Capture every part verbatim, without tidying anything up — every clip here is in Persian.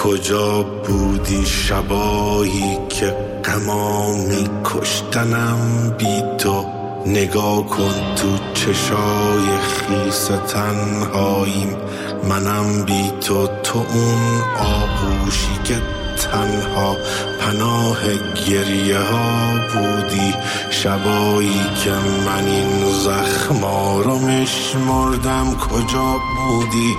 کجا بودی شبایی که غما می کشتنم بی تو؟ نگاه کن تو چشای خیس تنهاییم، منم بی تو، تو اون آغوشی که تنها پناه گریه ها بودی. شبایی که من این زخما رو میشمردم کجا بودی؟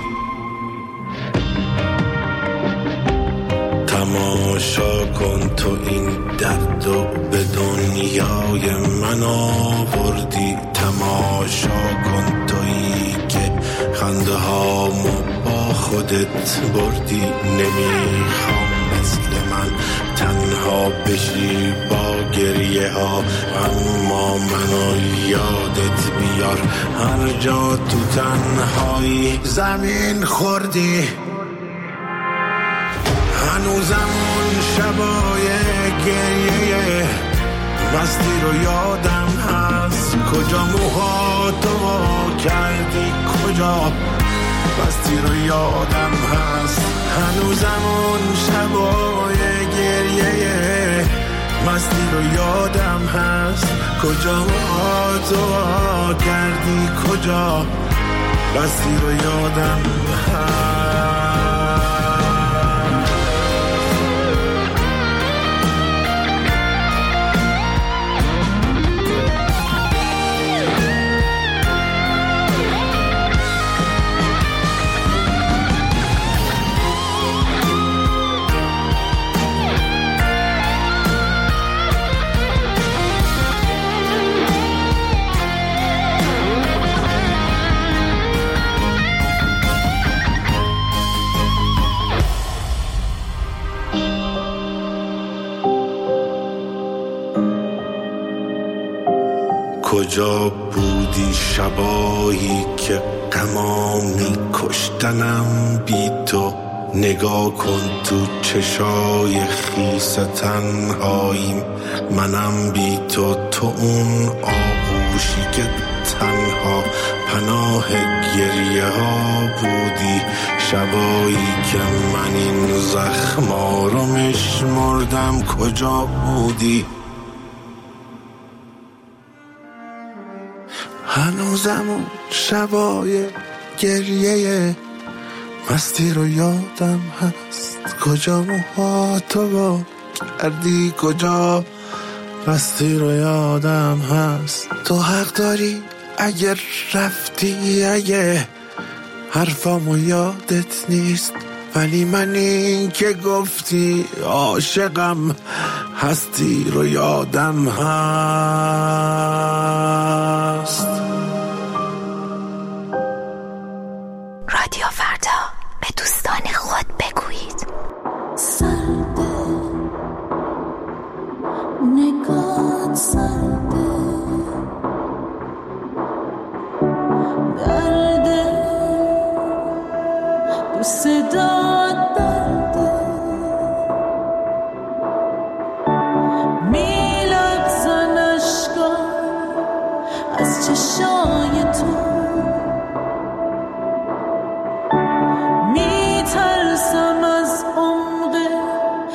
تماشا کن تو این درد و به دنیای من آوردی. تماشا کن تویی که خنده هامو با خودت بردی. نمیخوام مثل من تنها بشی با گریه ها، اما منو یادت بیار هر جا تو تنهایی زمین خوردی. هنوزم اون شبای گریه مستی رو یادم هست. کجا موهاتو کردی، کجا مستی رو یادم هست. هنوزم اون شبای گریه مستی رو یادم هست. کجا موهاتو کردی، کجا مستی رو یادم هست. کجا بودی شبایی که غما می کشتنم بی تو؟ نگاه کن تو چشای خیس تنهاییم، منم بی تو، تو اون آغوشی که تنها پناه گریه ها بودی. شبایی که من این زخما رو میشمردم کجا بودی؟ هنوزم اون شبای گریه مستی رو یادم هست. کجا موهاتو با کردی، کجا مستی رو یادم هست. تو حق داری اگر رفتی، اگه حرفامو یادت نیست، ولی من این که گفتی عاشقم هستی رو یادم هست. رادیو فردا، به دوستان خود بگویید. سرده نگات، سرده درده دوست داد درده. میلغزن اشکا از چشای تو، میترسم از عمق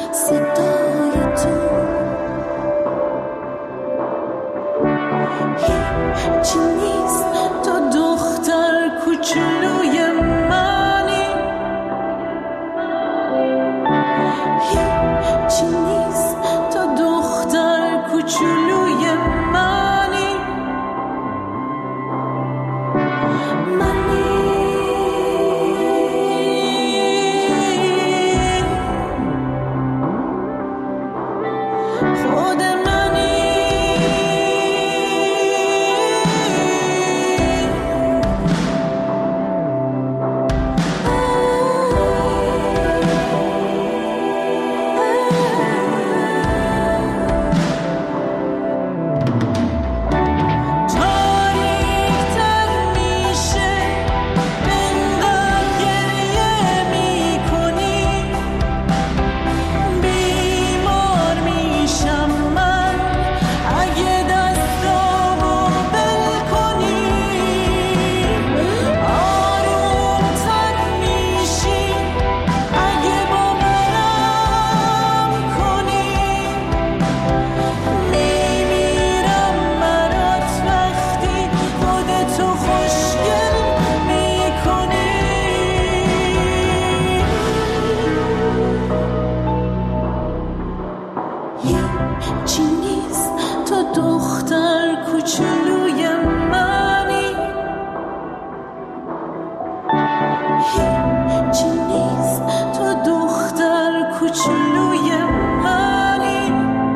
هیچی نیست تو دختر کوچولوی منی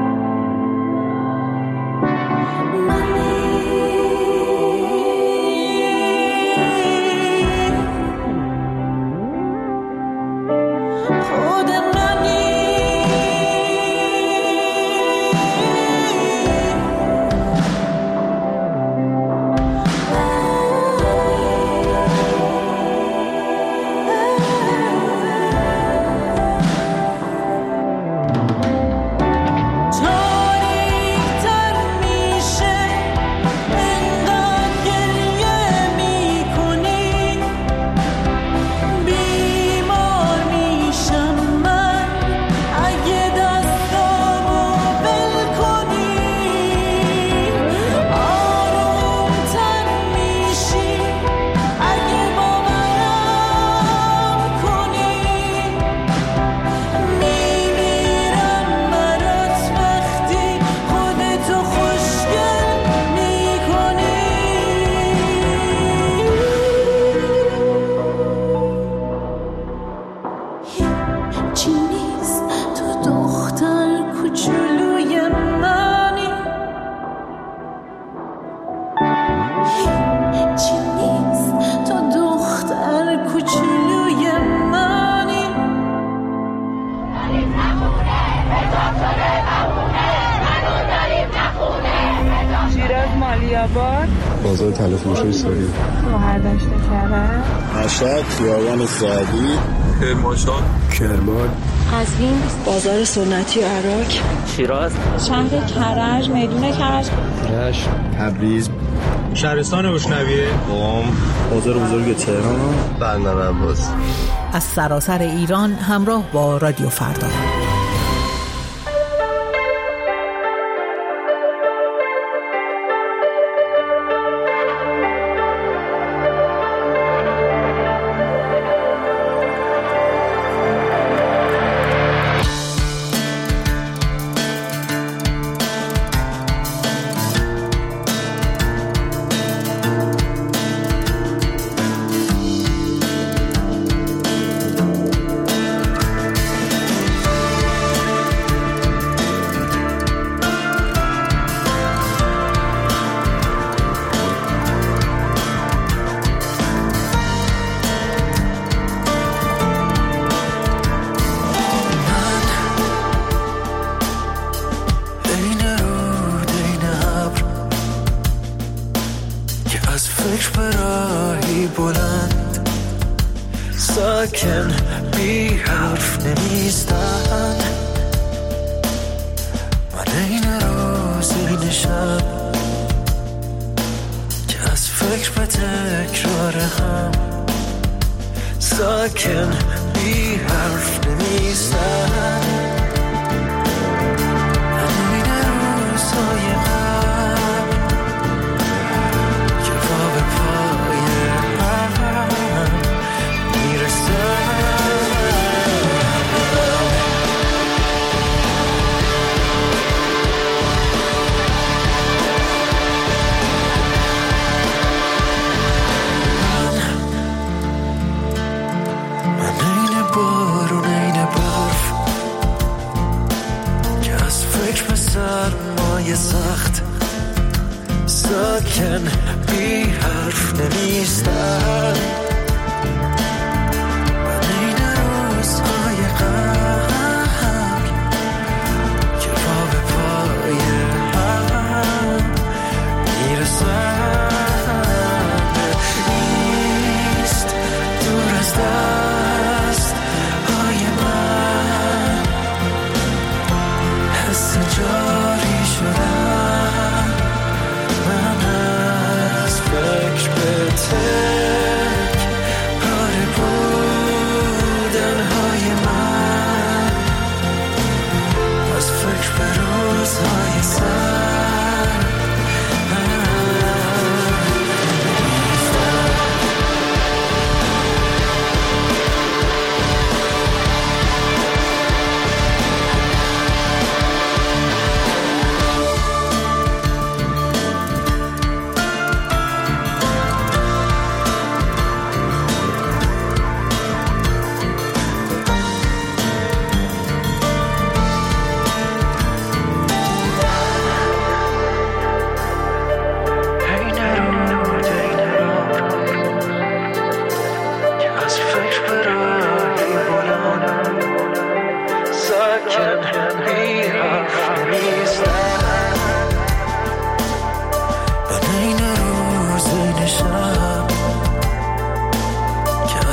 منی خود منی بازار تلفروشی سوری مهردشت کرد مشهد خیابان سعدی کرمانشاه کرمان قزوین بازار سنتی عراق شیراز شهر کرج میدون کرج رشت تبریز شهرستان روشنویه قم بازار بزرگ تهران بندر عباس. از سراسر ایران همراه با رادیو فردا. ساکن بی حرف نمیستن من این روز این شب که از فکر به تکرار هم ساکن بی حرف نمیستن من این روزهای قبل که پا به پای هم میرسن من این بارون این برف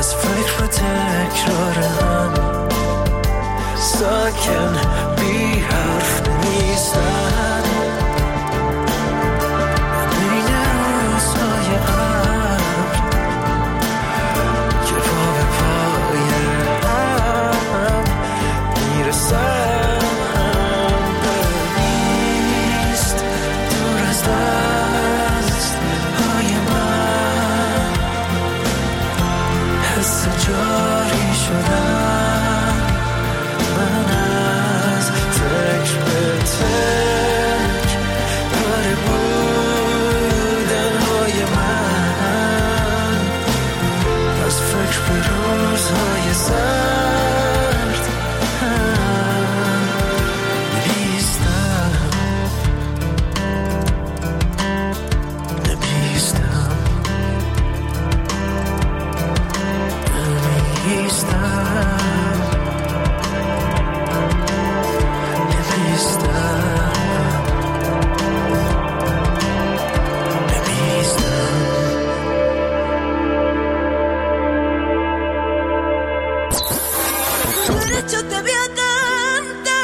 از فکر و تکرار هم ساکن بی حرف نمیستن بین روزهای قبل که پا به پای هم میرسن ببیست دور از دست های من حس جاری شدن من از فکر به تک پاره بودن های من از فکر به روزهای سرد نمیستم نمیستم Yo te veo tanto,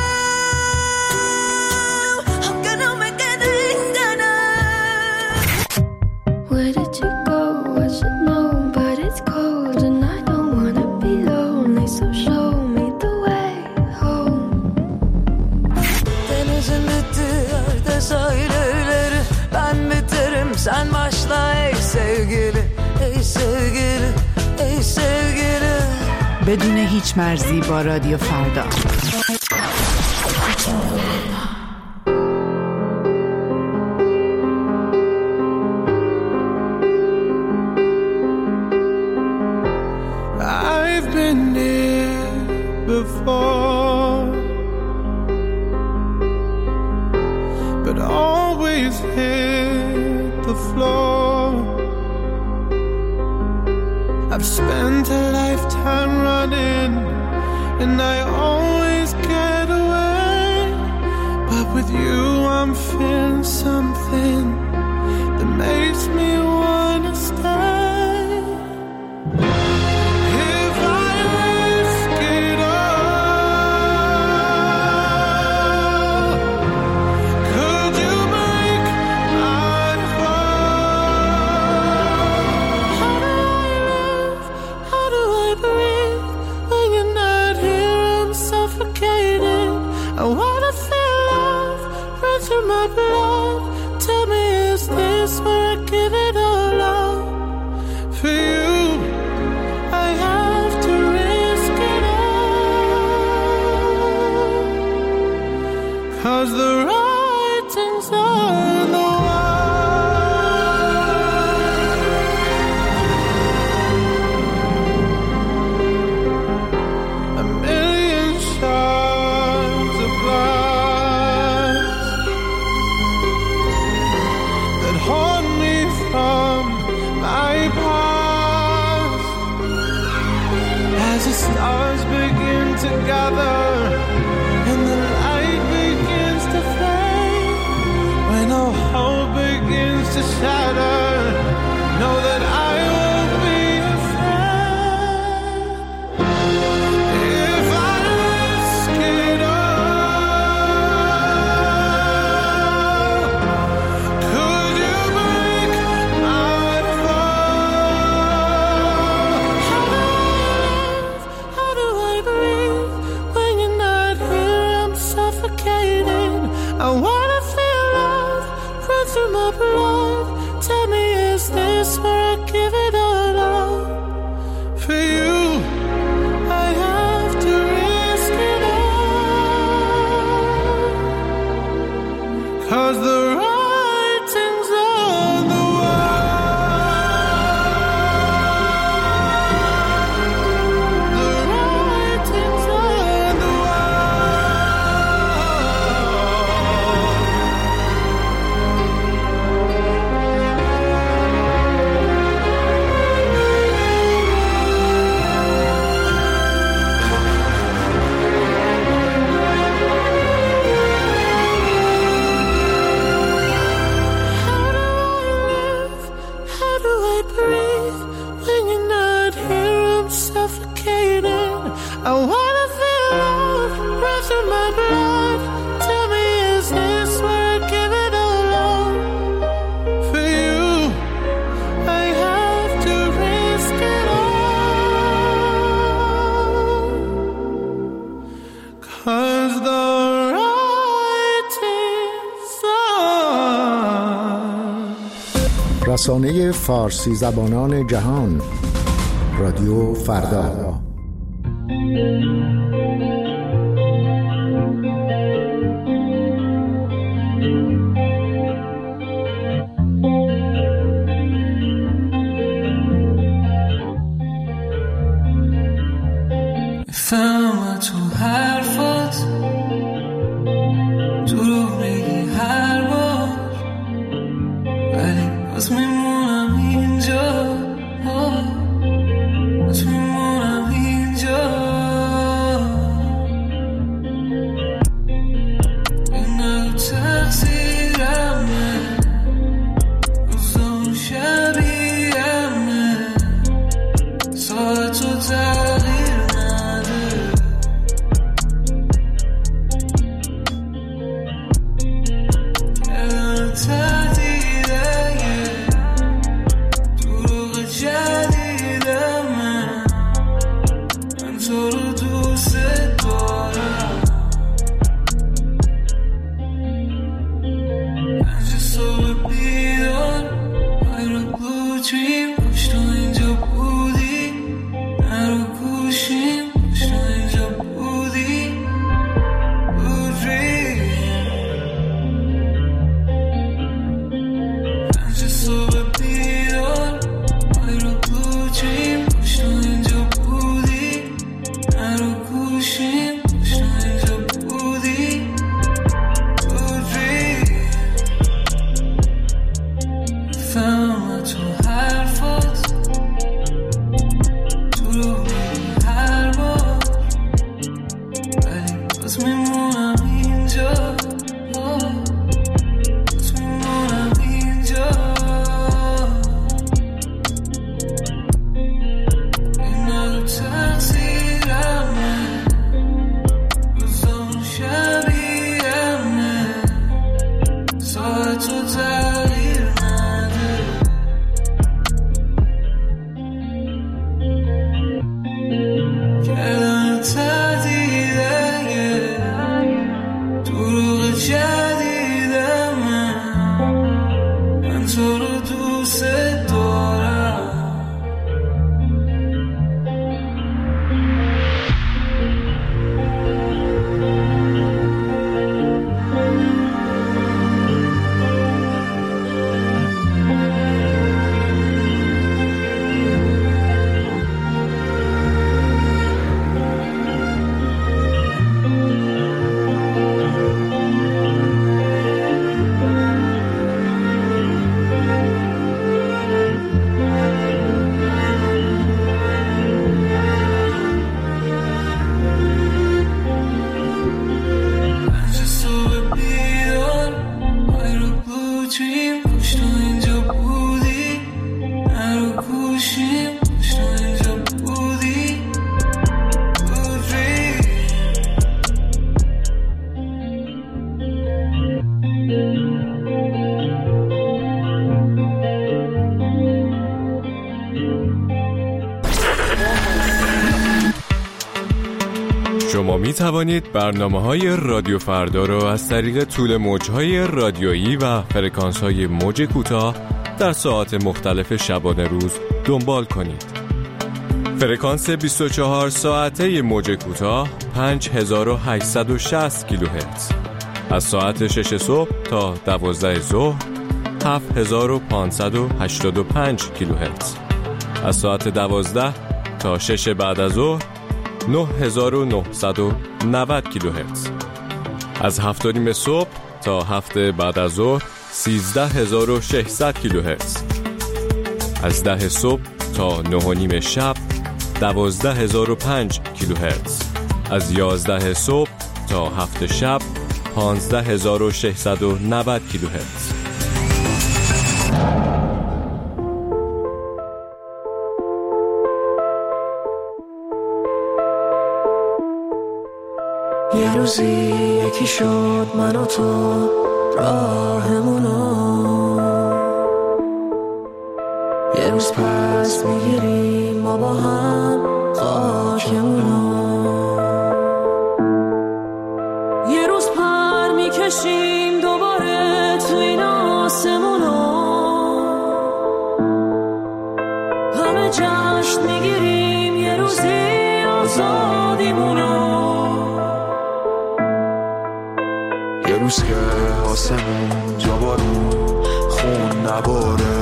aunque no me queden ganas. Where did you go? I should know, but it's cold and I don't wanna be lonely. So show me the way home. Denizin bittiği yerde sahilleri, ben biterim sen başla ey sevgili, ey sevgili, ey sevgili. بدون هیچ مرزی با رادیو فردا. I've been here before, but always hit the floor. I've spent a lifetime running, and I always get away. But with you I'm feeling something that makes me wanna stay. If I risk it all, could you make my fall? How do I live? How do I breathe when you're not here? I'm suffocating. I wanna feel love run through my blood. Tell me, is this where I give it all up? For you I have to risk it all, 'cause the writing's on the wall. A million shards of glass that haunt me from my past. As the stars begin to gather and the light begins to fade, when all hope begins to shatter, know that I won't be afraid. If I risk it all, could you break my fall? How do I live? How do I breathe when you're not here? I'm suffocating. I wanna feel love run through my blood. Tell me, I wanna feel love run through my blood. Tell me, is this where I give it all up? For you, I have to risk it all. 'Cause the رسانه فارسی زبانان جهان، رادیو فردا. فهم تو حرفات دروغ میگی هر بار، ولی باز میمونم اینجا، باز میمونم اینجا. اینا تقصیرمه، روزام شبیهمه، ساعت و تغییر نده. کلم تهدیده دروغ جدیدمه، من تو رو دوست دارم. پنج صبح بیدار I رو blue dream، کاش تو اینجا بودی، نرو گوشیم کاش تو اینجا بودی. blue dream پنج صبح بیدار I رو blue dream، کاش تو اینجا بودی، نرو گوشیم کاش تو اینجا بودی. blue dream فهم تو حرفات دروغ میگی هر بار، ولی باز میمونم اینجا، باز میمونم اینجا. اینا رو تقصیرمه، روزام شبیهمه، ساعت و تغییر نده. کلم تهدیده دروغ جدیدمه، من تو رو دوست دارم. پنج صبح بیدار I رو blue dream، کاش تو اینجا بودی، نرو گوشیم کاش تو اینجا بودی. blue dream شما می توانید برنامه‌های رادیو فردا را از طریق طول موج‌های رادیویی و فرکانس‌های موج کوتاه در ساعات مختلف شبانه روز دنبال کنید. فرکانس بیست و چهار ساعته موج کوتاه پنج هزار و هشتصد و شصت کیلوهرتز، از ساعت شش صبح تا دوازده ظهر هفت هزار و پانصد و هشتاد و پنج کیلوهرتز، از ساعت دوازده تا شش بعد از ظهر نه هزار و نهصد و نود کیلوهرتز، از هفت و نیم صبح تا هفت بعد از ظهر سیزده هزار و ششصد کیلوهرتز، از ده صبح تا نه و نیم شب دوازده هزار و پنج کیلوهرتز، از یازده صبح تا هفت شب پانزده هزار و ششصد و نود کیلوهرتز. یه روزی یکی شد من و تو راهمونو، یه روز پس میگیریم ما با هم خاکمونو، یه روز پر میکشیم دوباره تو این آسمونو، همه جشن میگیریم یه روزی آزادیمونو، یه روز که آسمون جا بارون خون نباره،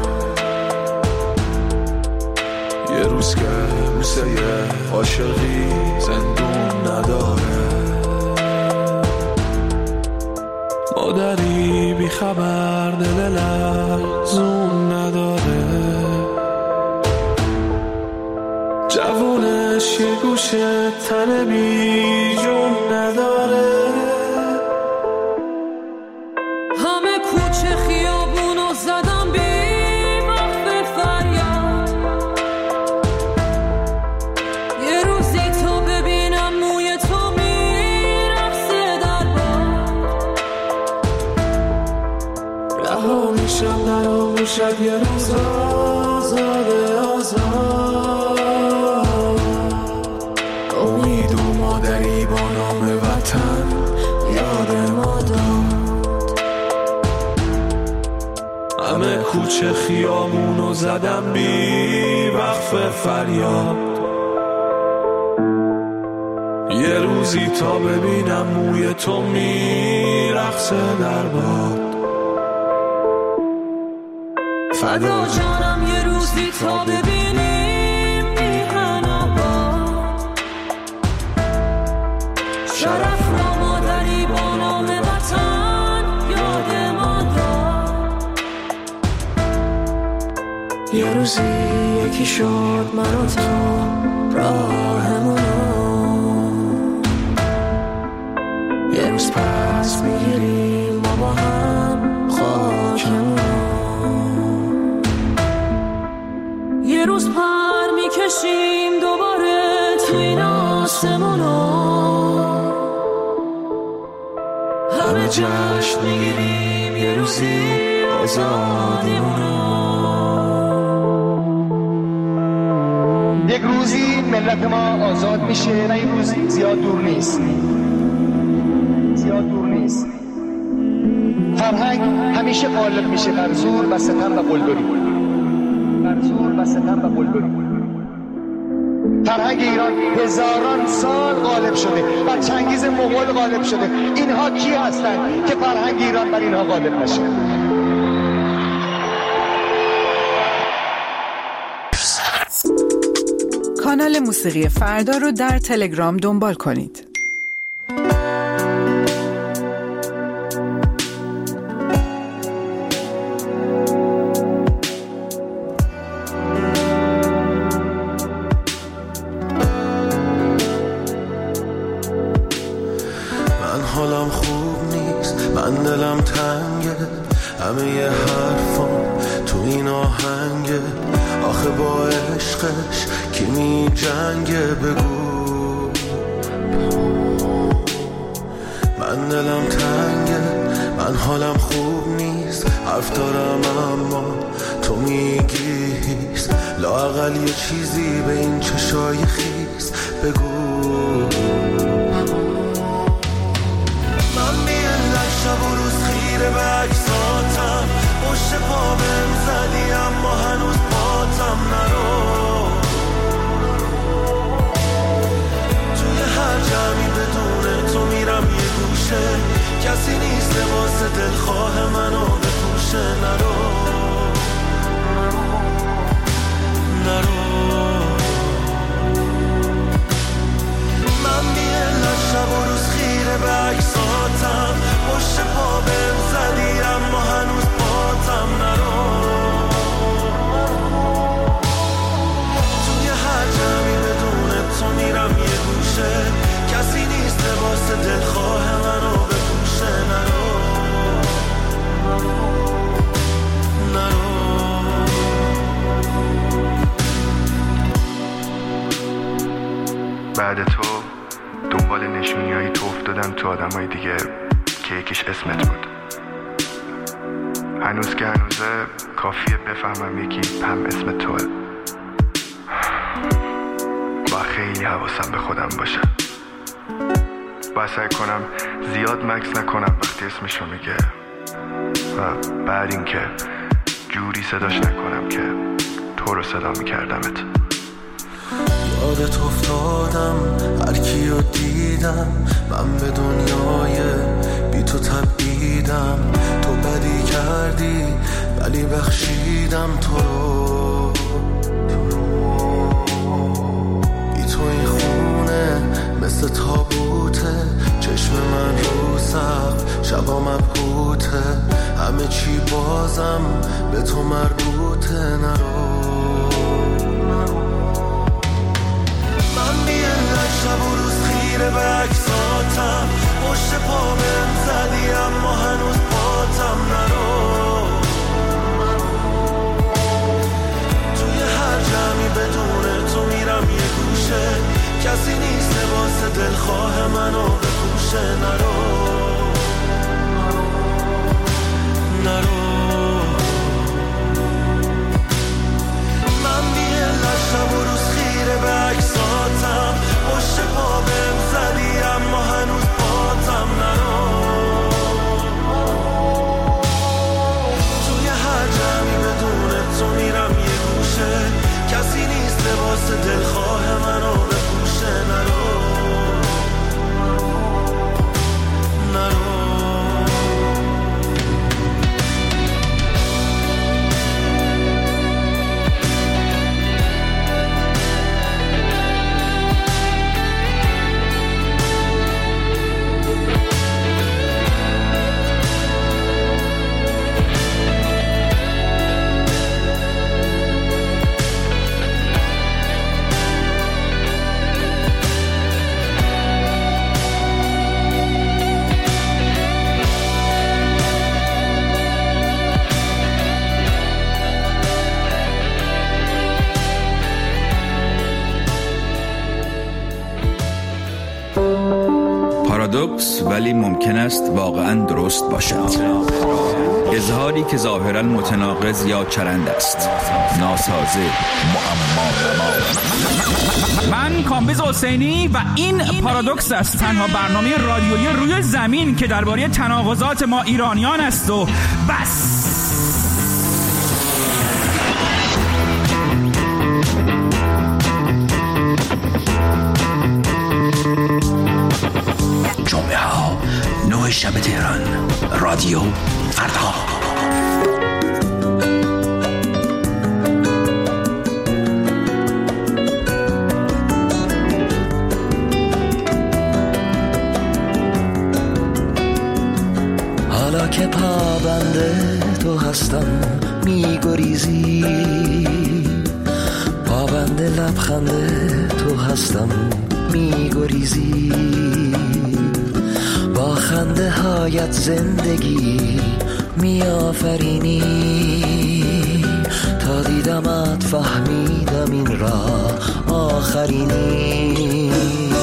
یه روز که بوسه عاشقی زندون نداره، مادری بی خبر دل لرزون نداره، جوونش یه گوشه تن بی جون نداره، همه کوچه خیابونو زدم بی وقت فریاد، یه روزی تو ببینم موی تو میرقصه در باد، رها میشم در آغوشت یه روز آزاده آزاد، امید و مادری با نام وطن یاد ما داد، همه کوچه خیامونو زدم بی وقف فریاد، یه روزی تا ببینم موی تو میرقصه در باد، فدا جانم یه روزی تا ببینیم میهن آباد، شرف را مادری با نام وطن یاد ما داد، یه روزی یکی شد من و تو راهمونو، یه روز پس میگیریم ما با هم خاکمونو، یه روز پر میکشیم دوباره تو این آسمونو، همه جشن میگیریم یه روزی آزادیمونو، یک روزی ملت ما آزاد میشه و این روز زیاد دور نیست، زیاد دور نیست. فرهنگ همیشه غالب میشه بر زور و ستم و قلدری، بر زور و ستم و قلدری. فرهنگ ایران هزاران سال غالب شده، بر چنگیز مغول غالب شده. اینها کی هستند که فرهنگ ایران بر اینها غالب نشه؟ کانال موسیقی فردا رو در تلگرام دنبال کنید. حالم خوب نیست، من دلم تنگه، همه ی حرفام تو این آهنگه، آخه با عشقش کی می جنگه بگو. من دلم تنگه، من حالم خوب نیست، حرف دارم اما تو میگی هیست، لااقل یه چیزی به این چشای خیس بگو. شب و روز خیره به عکساتم، پشت پا بهم زدی اما هنوز پاتم نرو. توی هر جمعی بدون تو میرم یه گوشه، کسی نیست واسه دلخواه منو بپوشه. نرو نرو من میلم شب و روز خیره به عکساتم، پشت پا بهم زدی اما هنوز پاتم نرو. توی هر جمعی بدون تو میرم یه گوشه، کسی نیست واسه دلخواه منو بپوشه. نرو نرو بعد تو دنبال نشونیایی تو افتادم تو آدمای دیگه که یکیش اسمت بود. هنوز که هنوزه کافیه بفهمم یکی هم اسم توه. با خیلی حواسم به خودم باشه. باید سعی کنم زیاد مکس نکنم وقتی اسمشو میگه و بعد این که جوری صداش نکنم که تو رو صدا میکردمت. یادت افتادم هر کیو دیدم، من به دنیای بی تو تبعیدم. تو بدی کردی ولی بخشیدم تو رو. بی تو این خونه مثل تابوته، چشم من رو سقف شبا مبهوته. همه چی بازم به تو مربوطه. نرو من بیرد شب و روز خیره به عکساتم، پشت پا بهم زدی اما هنوز پاتم. نرو توی هر جمعی بدون تو میرم یه گوشه، کسی نیست لباس دلخواه منو بپوشه. نرو نرو من بیرد شب و روز خیره به عکساتم، پشت پا بهم زدی اما هنوز پاتم. نرو توی هر جمعی بدون تو میرم یه گوشه، کسی نیست لباس دلخواه منو بپوشه. نرو نرو پارادوکس ولی ممکن است واقعا درست باشد. اظهاری که ظاهرا متناقض یا چرند است، ناسازه، معما. من کامبیز حسینی و این پارادوکس است، تنها برنامه رادیویی روی زمین که درباره تناقضات ما ایرانیان است و بس. جمعه ها نه شب تهران، رادیو فردا. حالا که پابنده تو هستم میگریزی، پابنده لبخنده تو هستم میگریزی. با خنده هایت زندگی میآفرینی، تا دیدمت فهمیدم این راه آخرینی.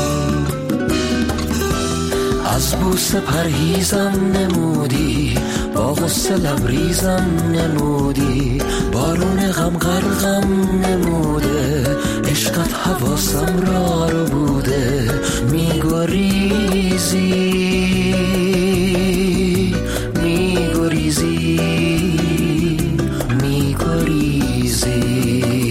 از بوسه پرهیزم نمودی، با غصه لبریزم نمودی. بارون غم غرقم نموده، عشقت حواسم را رو بوده. میگریزی میگریزی میگریزی.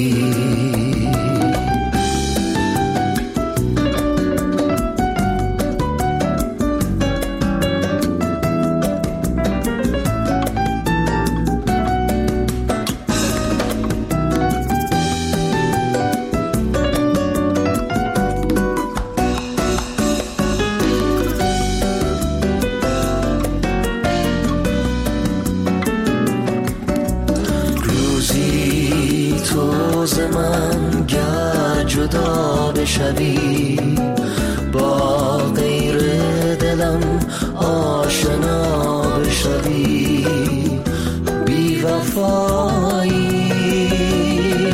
بشوی با غیر دلم آشنا بشوی. بی وفایی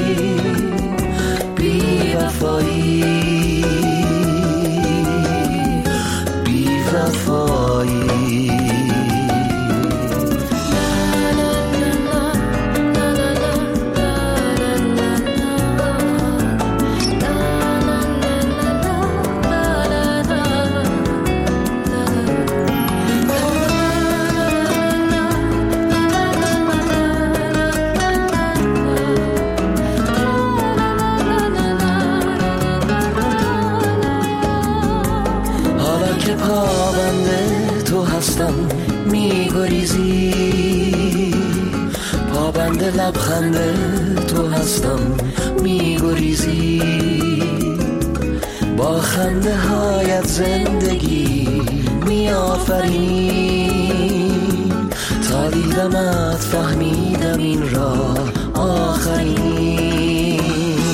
بی وفایی هستم میگریزی، پابند لبخند تو هستم میگریزی، با خنده هایت زندگی میآفرینی، تا دیدمت فهمیدم این راه آخرین.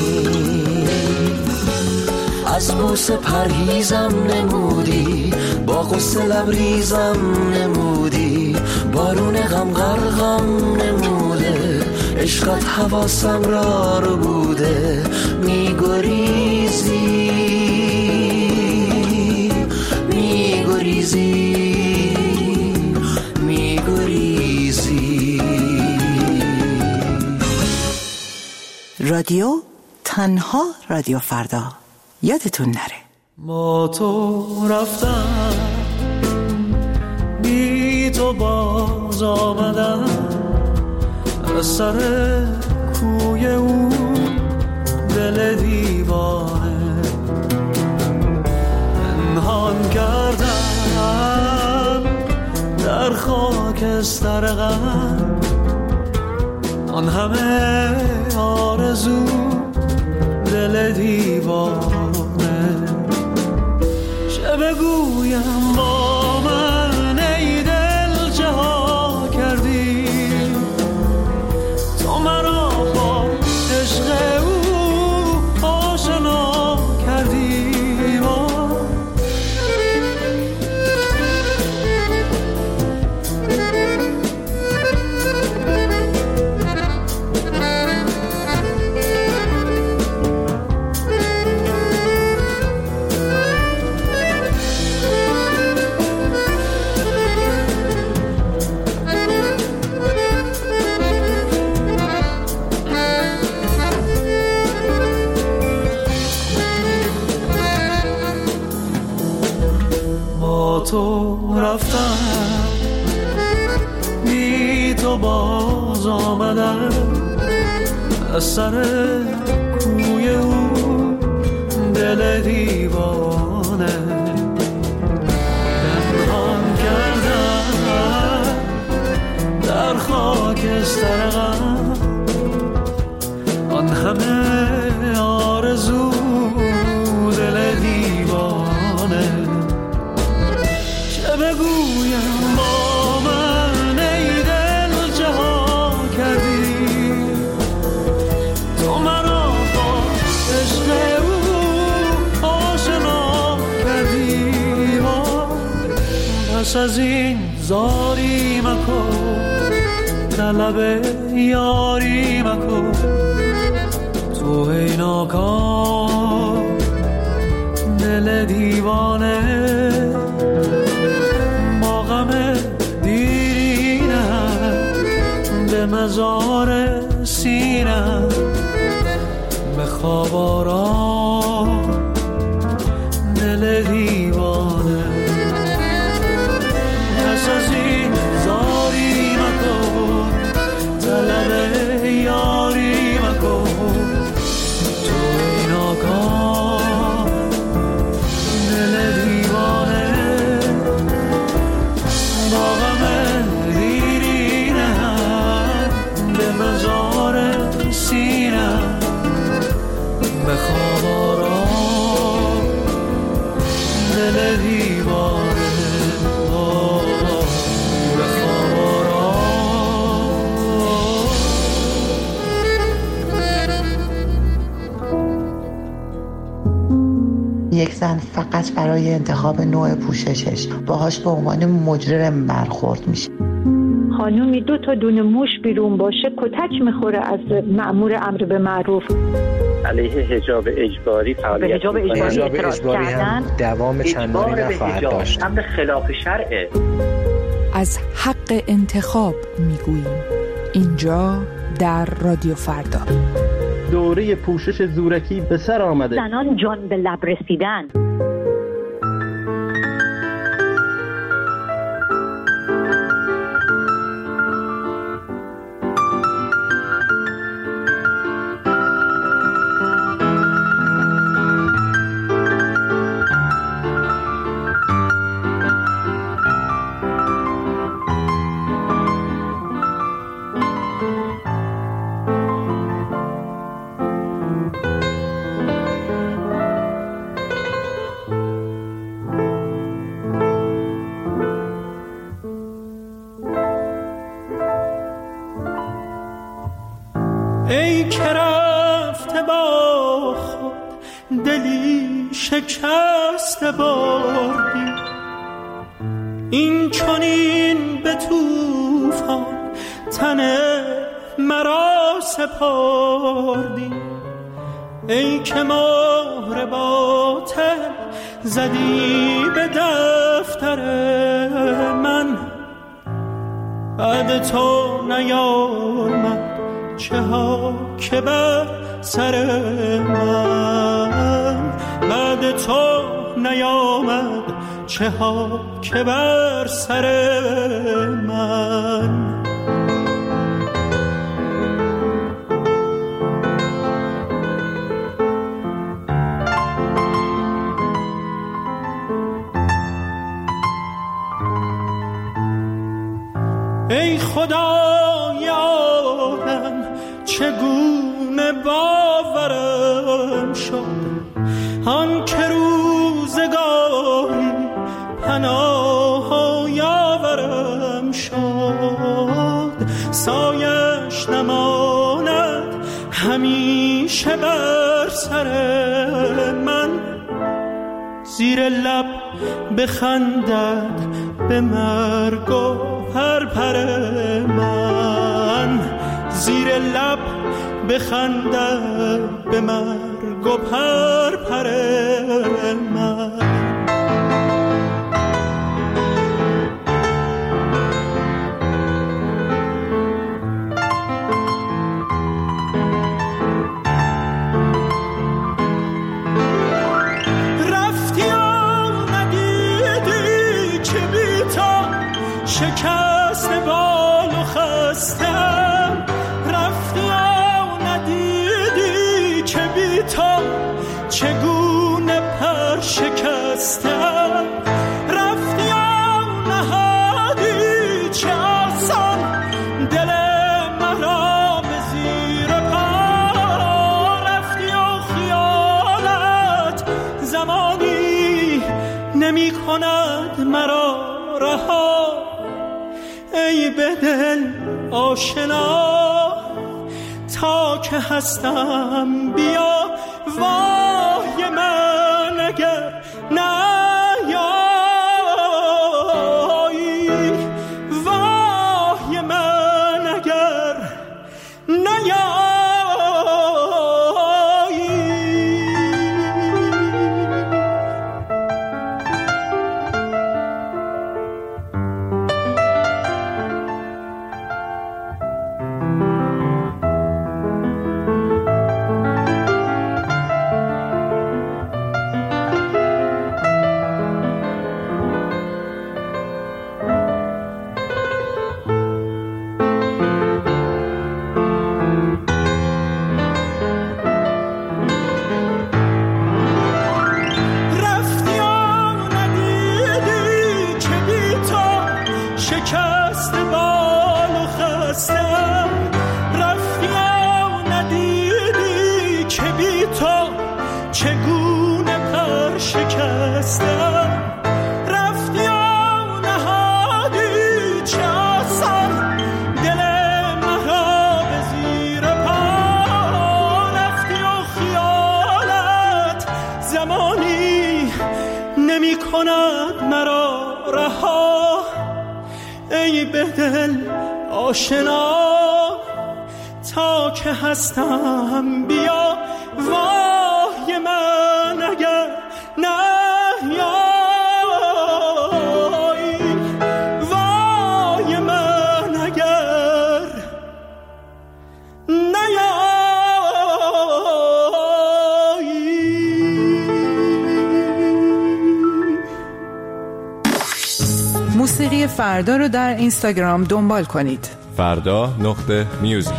از بوسه پرهیزم نمودی، با غصه لبریزم نمودی، بارون غم غرقم نموده، عشقت حواسم را رو بوده، میگریزی میگریزی میگریزی. رادیو تنها رادیو فردا، یادتون نره. ما تو رفتم بی تو باز آمدم، از سر کوی او دل دیوانه پنهان کردم در خاکستر غم، آن همه آرزو دل دیوانه. چه بگویم با من ای دل چه ها کردی، تو مرا با عشق او آشنا کردی. تو رفتم بی تو باز آمدم، از سر کوی او دل دیوانه پنهان کردم در خاکستر غم، آن همه آرزو دل دیوانه. بگویم با من ای دل چه ها کردی، تو مرا با عشق او آشنا کردی. پس از این زاری مکن، طلب یاری مکن، تو ای ناکام دل دیوانه، به مزار سینم به خواب آرام دل دیوانه. پس از این زاری مکن، طلب یاری مکن، تو این آکام دل دیوانه، با غم مزار سینم به خواب آرام دل دیوانه، به خواب آرام. یک زن فقط برای انتخاب نوع پوششش باهاش به عنوان مجرم برخورد میشه. خانومی دو تا دونه موش بیرون باشه کتک میخوره از مأمور امر به معروف. علیه حجاب اجباری فعالیت حجاب اجباری, حجاب اجباری هم دوام چندانی نخواهد داشت. امر خلاف شرعه. از حق انتخاب میگوییم اینجا در رادیو فردا. دوره پوشش زورکی به سر آمده. زنان جان به لب رسیدن. شکست بردی، این چنین به طوفان تن مرا سپردی. ای که مهر باطل زدی به دفتر من، بعد تو نیامد چه ها که بر سر من، بعد تو نیامد چه ها که بر سر من. ای خدای عالم چگونه باورم شد، آن که روزگاری پناه یاورم شد. سایش نماند همیشه بر سر من، زیر لب بخندد به مرگ و پرپر من، زیر لب بخندد به مرگ و پرپر من. شکست بال و خستم، رفتی و ندیدی که بی تو چگونه پر شکستم. رفتی و نهادی چه آسان دل مرا به زیر پا، رفتی و خیالت زمانی نمی کند مرا رها. ای به دل آشنا تا که هستم بیا، وای من اگر نیایی، وای من اگر نیایی. شکست بال و خستم، رفتی و ندیدی که بی تو چگونه پر شکستم. رفتی و نهادی چه آسان دل مرا به زیر پا، رفتی و خیالت زمانی نمی کند مرا رها. ای به دل آشنا تا که هستم بیا، وای من اگر نیایی، وای من اگر نیایی. موسیقی فردا رو در اینستاگرام دنبال کنید. فردا نقطه میوزیک.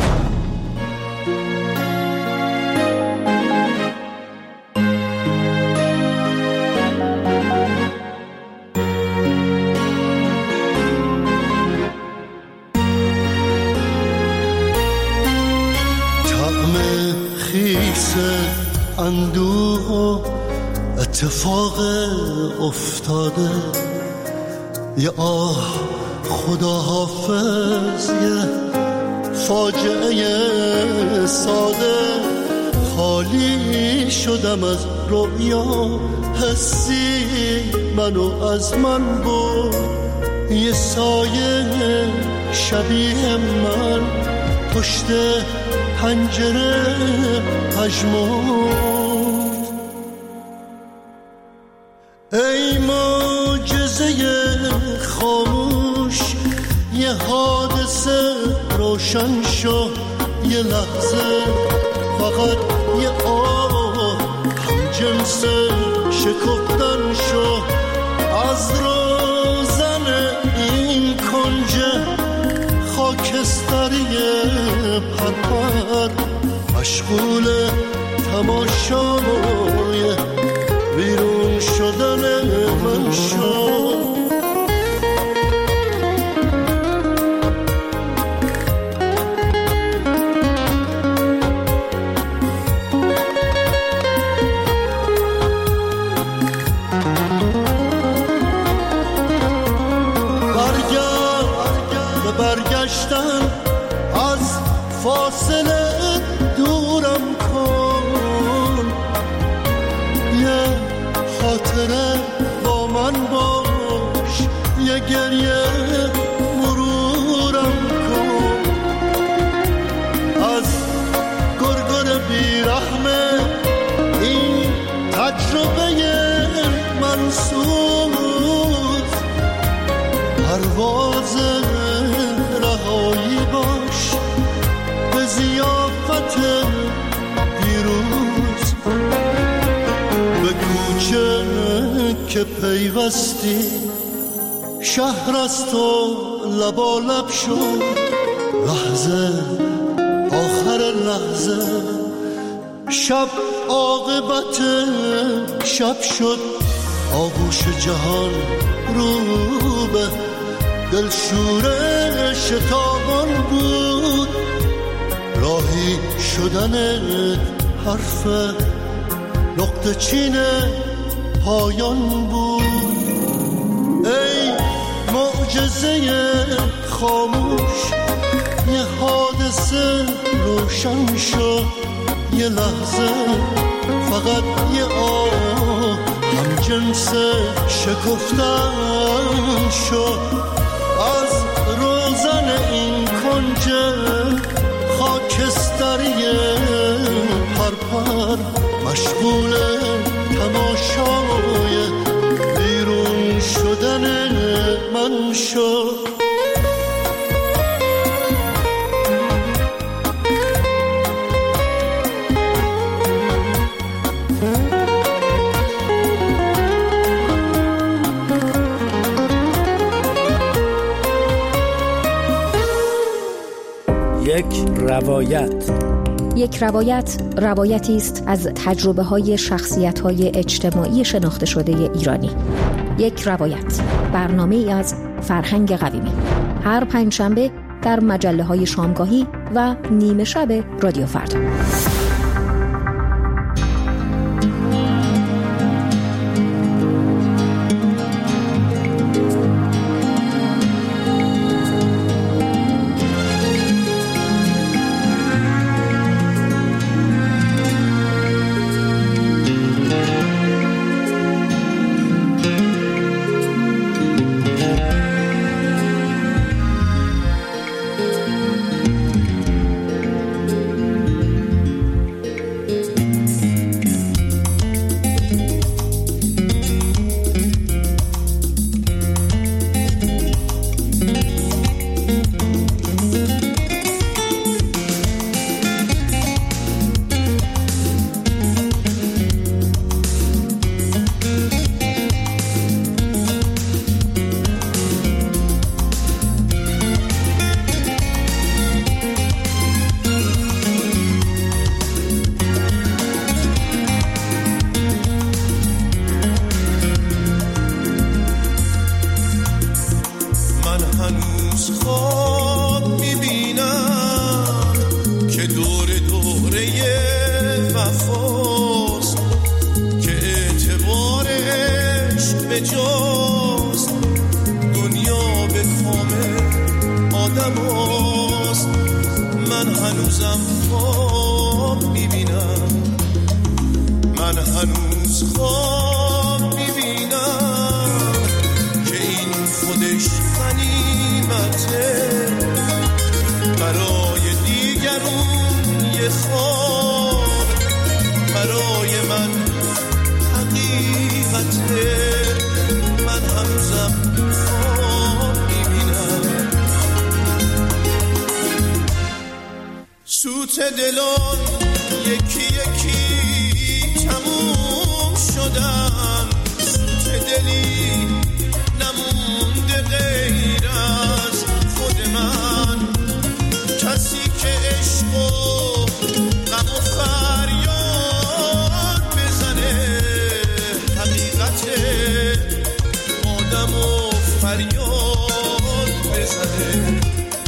طعم خیس اندوه و اتفاق افتاده، یه آه خدا حافظ، یه فاجعه ساده. خالی شدم از رویا، حسی منو از من برد، یه سایه شبیه من پشت پنجره پژمرد. ای معجزه خاموش، یه حادثه روشن شو، یه لحظه فقط یه آه هم جنس شکفتن شو. از روزن این کنج خاکستری پرپر مشغول تماشای بیرون شدن من شو. از فاصله دورم کن، یه خاطره با من باش، یه گریه مرورم کن. از گرگر بیرحمه این تجربه منسوز، پرواز رهایی باش به ضیافت دیروز. به کوچه که پیوستی شهر از تو لبالب شد، لحظه آخر لحظه شب عاقبت شب شد. آغوش جهان رو به دلشوره شتابان بود، راهی شدنت حرف نقطه چین پایان بود. ای معجزه خاموش، یه حادثه روشن شد، یه لحظه فقط یه آه هم جنس شکفتن شد. از روزن این کنج خاکستری پرپر مشغول تماشای بیرون شدن من شد. یک روایت. یک روایت روایتی است از تجربه های شخصیت های اجتماعی شناخته شده ایرانی. یک روایت، برنامه ای از فرهنگ قویمی، هر پنجشنبه در مجله های شامگاهی و نیمه شب رادیو فردا. جاست دنیا به کامل آدم هاست. من هنوزم خواب میبینم من هنوز خواب میبینم که این خودش غنیمته، برای دیگرون یه خواب، برای من حقیقته. من هنوزم خواب میبینم. سوت دلان یکی یکی تموم شدن، سوت دلی نمونده غیر از خود من، کسی که عشق و غم و فریاد بزنه، حقیقت آدم و فریاد بزنه.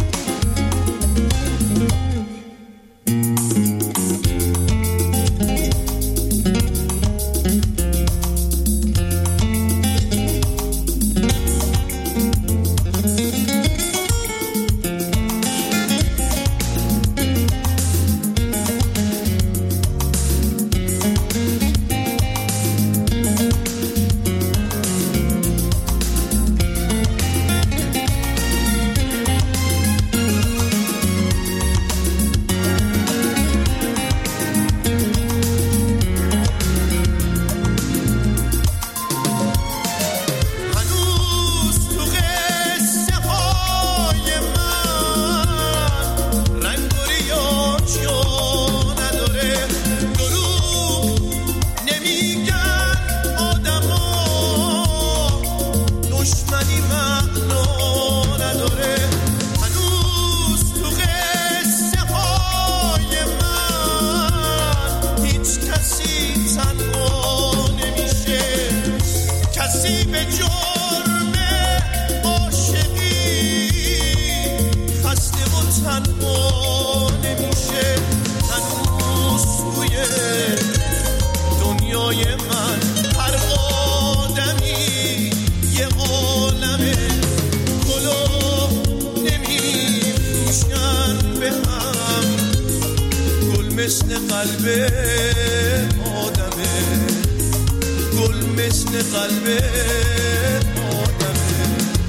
مثل قلب آدمه، گل مثل قلب آدمه.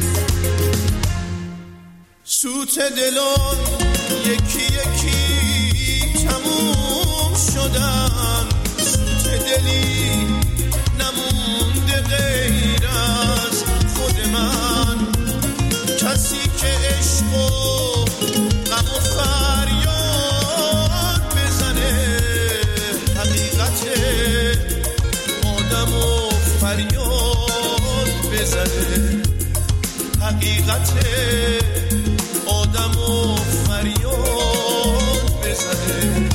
سوت دلان یکی یکی تموم شدن، سوت دلی نمونده غیر از خود من، کسی که عشق و غم و فریاد بزنه، حقیقت آدم و فریاد بزنه، حقیقت آدم و فریاد بزنه.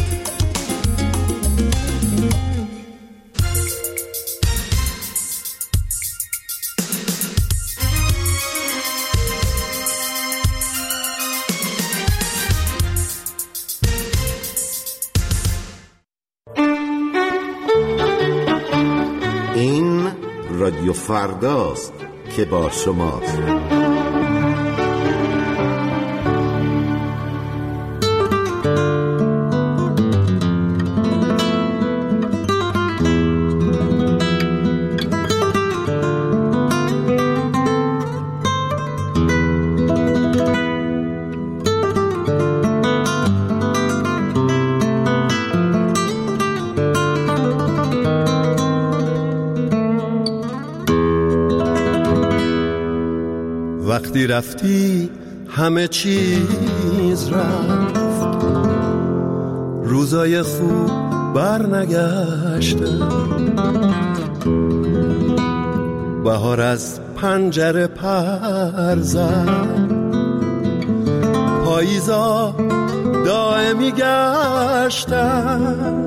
این رادیو فرداست که با شماست. وقتی رفتی همه چیز رفت، روزای خوب بر نگشتن، بهار از پنجره پر زد، پاییزا دائمی گشتن.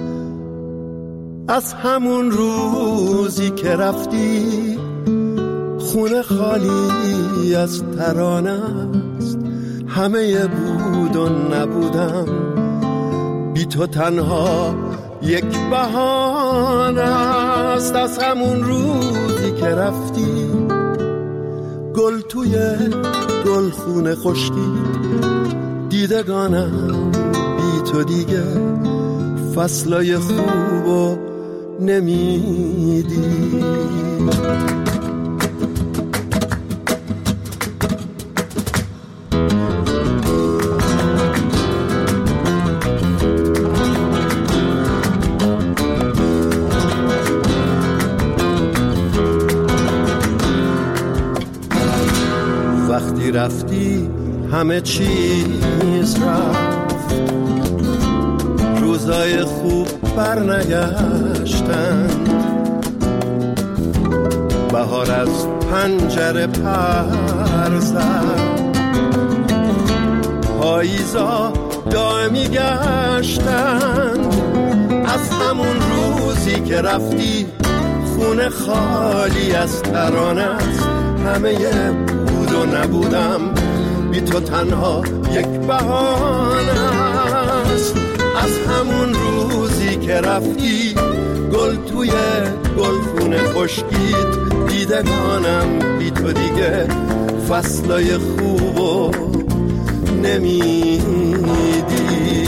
از همون روزی که رفتی خونه خالی از ترانه است، همه بود و نبودم، بی تو تنها یک بهانه است. از همون روزی که رفتی گل توی گل خونه خشکید، دیدگانم بی تو دیگه فصلای خوب و نمیدی. وقتی رفتی همه چیز رفت، روزای خوب برنگشتند، بهار از پنجره پر زد، پاییزا دائمی گشتند. از همون روزی که رفتی خونه خالی از ترانه است، همه بود و نبودم بی تو تنها یک بهانه است. از همون روزی که رفتی گل توی گلخونه خشکید، دیدگانم بی تو دیگه فصلای خوبو نمیدی.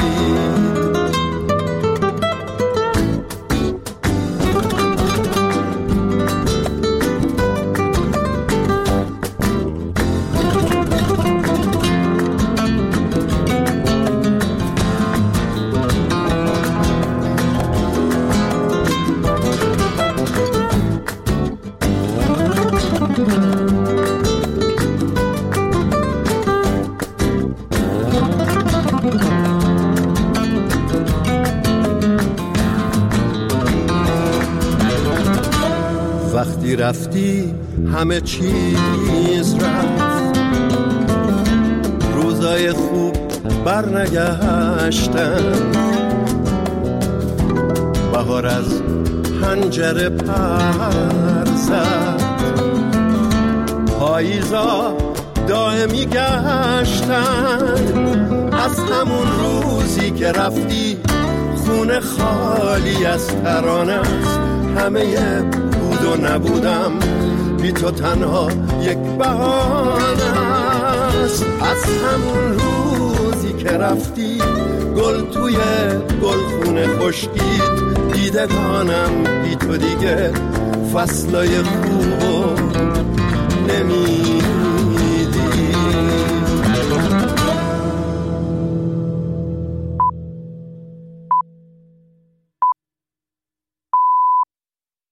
وقتی رفتی همه چیز رفت، روزای خوب برنگشتند، بهار از پنجره پر زد، پاییزا دائمی گشتند. از همون روزی که رفتی خونه خالی از ترانه است، همه بود و نبودم بی تو تنها یک بهانه است. از همون روزی که رفتی گل توی گلخونه خشکید، دیدگانم بی تو دیگه فصلای خوبو نمی